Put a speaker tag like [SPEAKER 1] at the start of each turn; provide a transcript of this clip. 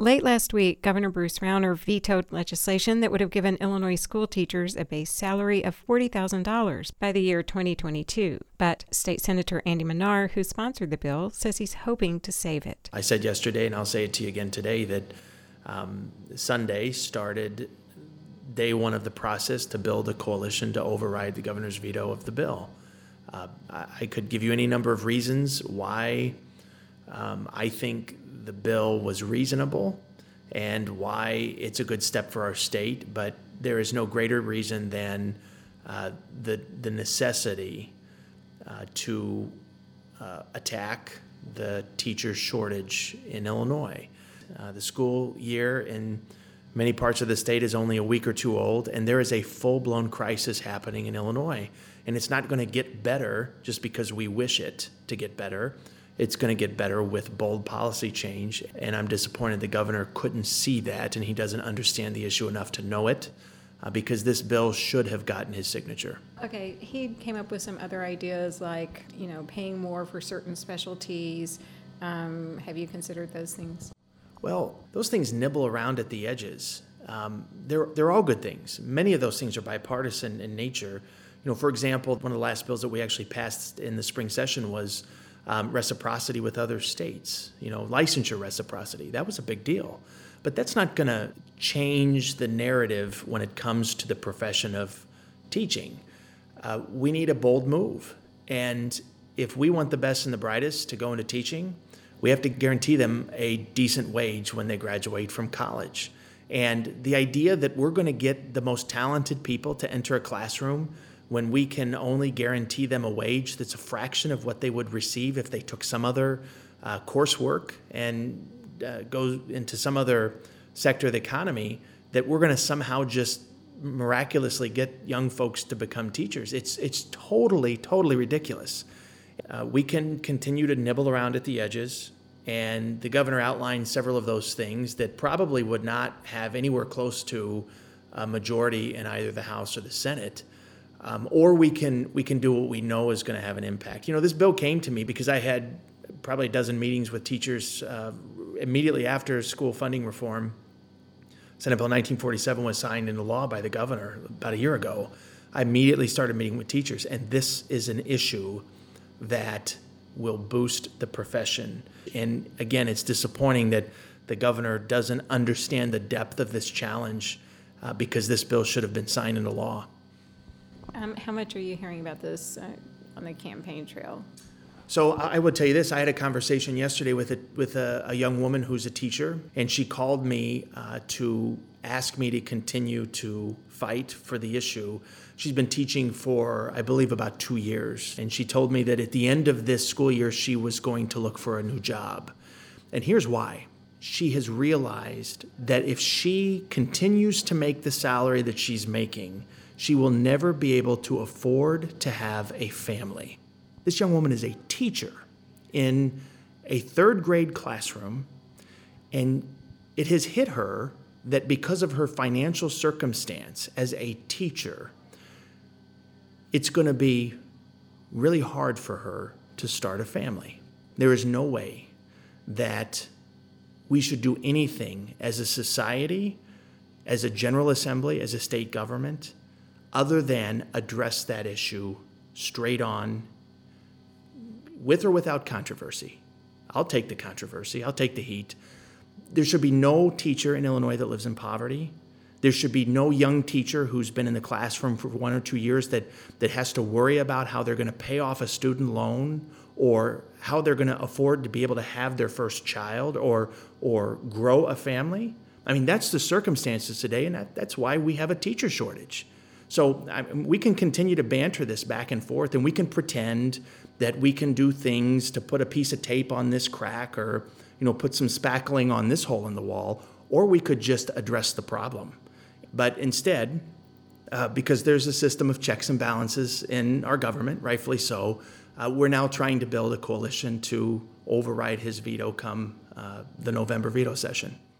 [SPEAKER 1] Late last week, Governor Bruce Rauner vetoed legislation that would have given Illinois school teachers a base salary of $40,000 by the year 2022. But State Senator Andy Manar, who sponsored the bill, says he's hoping to save it.
[SPEAKER 2] I said yesterday, and I'll say it to you again today, that Sunday started day one of the process to build a coalition to override the governor's veto of the bill. I could give you any number of reasons why I think the bill was reasonable and why it's a good step for our state, but there is no greater reason than the necessity to attack the teacher shortage in Illinois. The school year in many parts of the state is only a week or two old, and there is a full-blown crisis happening in Illinois. And it's not going to get better just because we wish it to get better. It's going to get better with bold policy change, and I'm disappointed the governor couldn't see that, and he doesn't understand the issue enough to know it, because this bill should have gotten his signature.
[SPEAKER 1] Okay, he came up with some other ideas like, paying more for certain specialties. Have you considered those things?
[SPEAKER 2] Well, those things nibble around at the edges. They're all good things. Many of those things are bipartisan in nature. For example, one of the last bills that we actually passed in the spring session was reciprocity with other states, licensure reciprocity. That was a big deal. But that's not going to change the narrative when it comes to the profession of teaching. We need a bold move. And if we want the best and the brightest to go into teaching, we have to guarantee them a decent wage when they graduate from college. And the idea that we're going to get the most talented people to enter a classroom when we can only guarantee them a wage that's a fraction of what they would receive if they took some other coursework and go into some other sector of the economy, that we're going to somehow just miraculously get young folks to become teachers. It's totally ridiculous. We can continue to nibble around at the edges, and the governor outlined several of those things that probably would not have anywhere close to a majority in either the House or the Senate. Or we can do what we know is going to have an impact. This bill came to me because I had probably a dozen meetings with teachers immediately after school funding reform. Senate Bill 1947 was signed into law by the governor about a year ago. I immediately started meeting with teachers, and this is an issue that will boost the profession. And again, it's disappointing that the governor doesn't understand the depth of this challenge because this bill should have been signed into law.
[SPEAKER 1] How much are you hearing about this on the campaign trail?
[SPEAKER 2] So I would tell you this. I had a conversation yesterday with a young woman who's a teacher, and she called me to ask me to continue to fight for the issue. She's been teaching for, I believe, about 2 years, and she told me that at the end of this school year, she was going to look for a new job. And here's why. She has realized that if she continues to make the salary that she's making, she will never be able to afford to have a family. This young woman is a teacher in a third grade classroom, and it has hit her that because of her financial circumstance as a teacher, it's going to be really hard for her to start a family. There is no way that we should do anything as a society, as a General Assembly, as a state government, other than address that issue straight on, with or without controversy. I'll take the controversy. I'll take the heat. There should be no teacher in Illinois that lives in poverty. There should be no young teacher who's been in the classroom for 1 or 2 years that has to worry about how they're going to pay off a student loan or how they're going to afford to be able to have their first child or grow a family. I mean, that's the circumstances today, and that's why we have a teacher shortage. So we can continue to banter this back and forth, and we can pretend that we can do things to put a piece of tape on this crack or, put some spackling on this hole in the wall, or we could just address the problem. But instead, because there's a system of checks and balances in our government, rightfully so, we're now trying to build a coalition to override his veto come the November veto session.